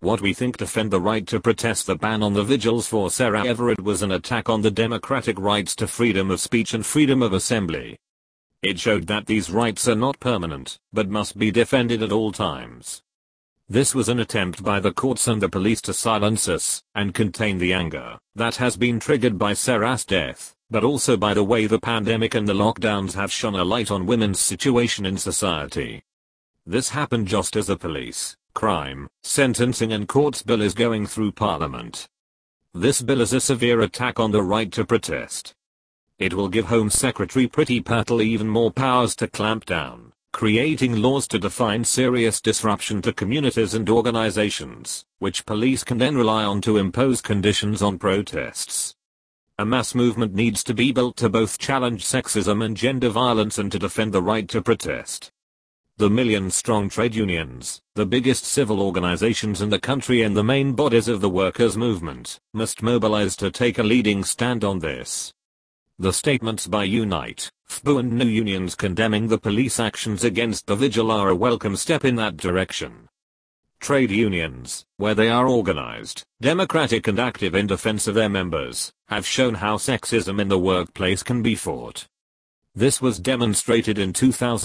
What we think defend the right to protest. The ban on the vigils for Sarah Everard was an attack on the democratic rights to freedom of speech and freedom of assembly. It showed that these rights are not permanent, but must be defended at all times. This was an attempt by the courts and the police to silence us and contain the anger that has been triggered by Sarah's death, but also by the way the pandemic and the lockdowns have shone a light on women's situation in society. This happened just as the police, crime, sentencing and courts bill is going through Parliament. This bill is a severe attack on the right to protest. It will give Home Secretary Priti Patel even more powers to clamp down, creating laws to define serious disruption to communities and organizations, which police can then rely on to impose conditions on protests. A mass movement needs to be built to both challenge sexism and gender violence and to defend the right to protest. The million-strong trade unions, the biggest civil organizations in the country and the main bodies of the workers' movement, must mobilize to take a leading stand on this. The statements by Unite, FBU and new unions condemning the police actions against the vigil are a welcome step in that direction. Trade unions, where they are organized, democratic and active in defense of their members, have shown how sexism in the workplace can be fought. This was demonstrated in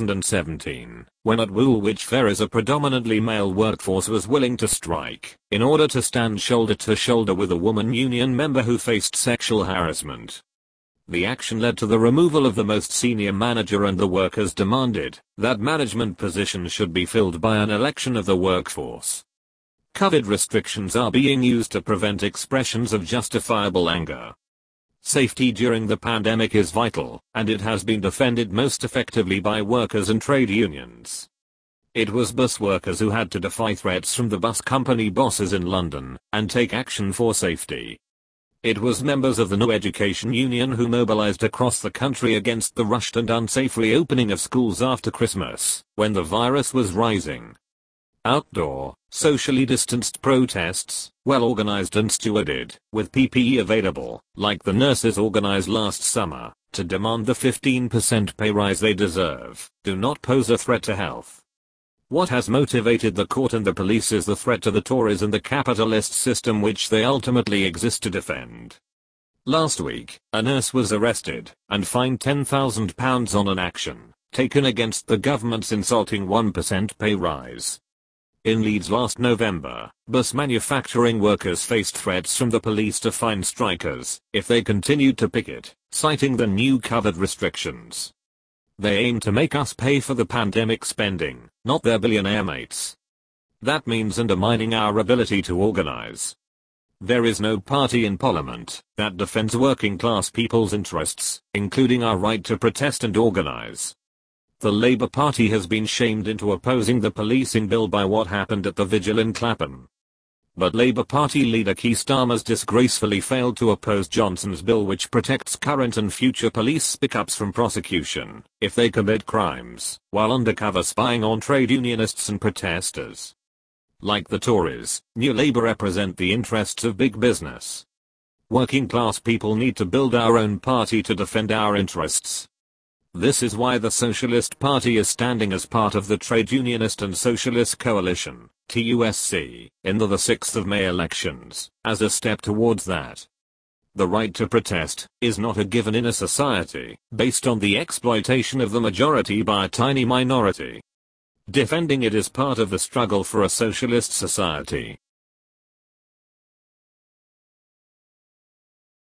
2017, when at Woolwich Ferries a predominantly male workforce was willing to strike, in order to stand shoulder to shoulder with a woman union member who faced sexual harassment. The action led to the removal of the most senior manager and the workers demanded that management positions should be filled by an election of the workforce. COVID restrictions are being used to prevent expressions of justifiable anger. Safety during the pandemic is vital, and it has been defended most effectively by workers and trade unions. It was bus workers who had to defy threats from the bus company bosses in London and take action for safety. It was members of the No Education Union who mobilized across the country against the rushed and unsafe reopening of schools after Christmas, when the virus was rising. Outdoor, socially distanced protests, well organized and stewarded, with PPE available, like the nurses organized last summer, to demand the 15% pay rise they deserve, do not pose a threat to health. What has motivated the court and the police is the threat to the Tories and the capitalist system which they ultimately exist to defend. Last week, a nurse was arrested and fined £10,000 on an action taken against the government's insulting 1% pay rise. In Leeds last November, bus manufacturing workers faced threats from the police to fine strikers if they continued to picket, citing the new COVID restrictions. They aim to make us pay for the pandemic spending, not their billionaire mates. That means undermining our ability to organize. There is no party in Parliament that defends working class people's interests, including our right to protest and organize. The Labour Party has been shamed into opposing the policing bill by what happened at the vigil in Clapham. But Labour Party leader Keir Starmer's disgracefully failed to oppose Johnson's bill which protects current and future police pickups from prosecution if they commit crimes, while undercover spying on trade unionists and protesters. Like the Tories, New Labour represent the interests of big business. Working class people need to build our own party to defend our interests. This is why the Socialist Party is standing as part of the Trade Unionist and Socialist Coalition, TUSC, in the 6th of May elections, as a step towards that. The right to protest is not a given in a society based on the exploitation of the majority by a tiny minority. Defending it is part of the struggle for a socialist society.